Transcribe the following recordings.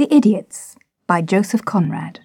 The Idiots by Joseph Conrad.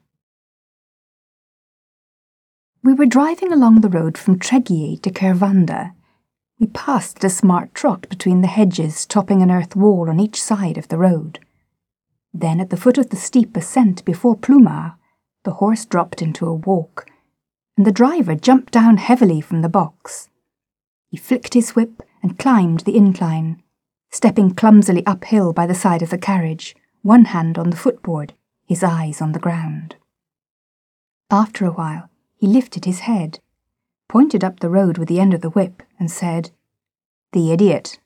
We were driving along the road from Treguier to Kervanda. We passed a smart trot between the hedges topping an earth wall on each side of the road. Then at the foot of the steep ascent before Ploumard, the horse dropped into a walk, and the driver jumped down heavily from the box. He flicked his whip and climbed the incline, stepping clumsily uphill by the side of the carriage, one hand on the footboard, his eyes on the ground. After a while, he lifted his head, pointed up the road with the end of the whip, and said, "The idiot."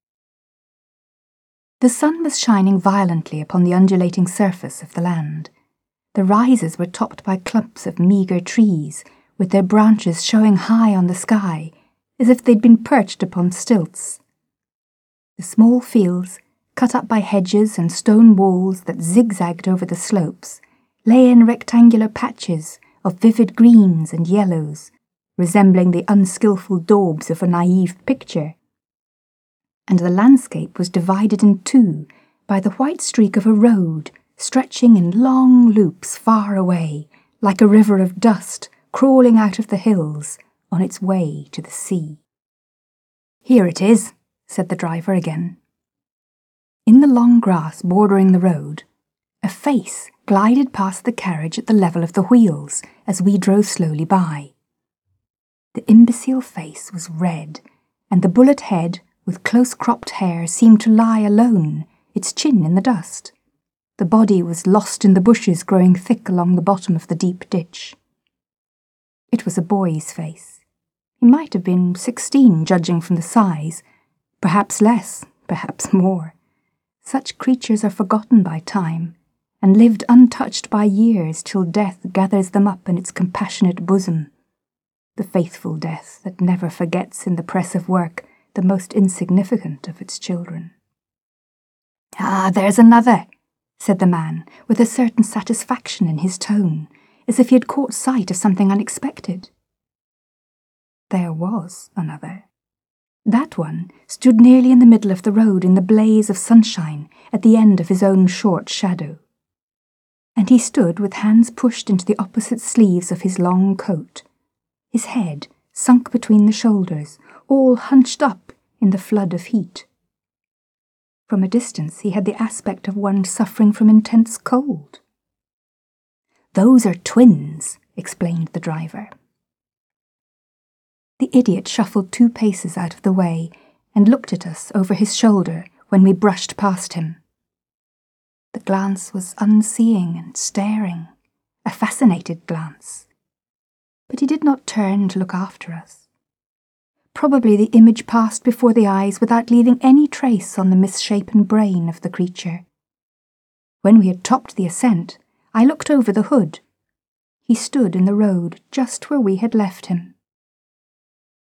The sun was shining violently upon the undulating surface of the land. The rises were topped by clumps of meagre trees, with their branches showing high on the sky, as if they'd been perched upon stilts. The small fields, cut up by hedges and stone walls that zigzagged over the slopes, lay in rectangular patches of vivid greens and yellows, resembling the unskilful daubs of a naive picture. And the landscape was divided in two by the white streak of a road stretching in long loops far away, like a river of dust crawling out of the hills on its way to the sea. "Here it is," said the driver again. In the long grass bordering the road, a face glided past the carriage at the level of the wheels as we drove slowly by. The imbecile face was red, and the bullet head with close-cropped hair seemed to lie alone, its chin in the dust. The body was lost in the bushes growing thick along the bottom of the deep ditch. It was a boy's face. He might have been 16, judging from the size, perhaps less, perhaps more. Such creatures are forgotten by time, and lived untouched by years till death gathers them up in its compassionate bosom, the faithful death that never forgets in the press of work the most insignificant of its children. "Ah, there's another," said the man, with a certain satisfaction in his tone, as if he had caught sight of something unexpected. There was another. That one stood nearly in the middle of the road in the blaze of sunshine at the end of his own short shadow. And he stood with hands pushed into the opposite sleeves of his long coat, his head sunk between the shoulders, all hunched up in the flood of heat. From a distance he had the aspect of one suffering from intense cold. "Those are twins," explained the driver. The idiot shuffled 2 paces out of the way and looked at us over his shoulder when we brushed past him. The glance was unseeing and staring, a fascinated glance. But he did not turn to look after us. Probably the image passed before the eyes without leaving any trace on the misshapen brain of the creature. When we had topped the ascent, I looked over the hood. He stood in the road just where we had left him.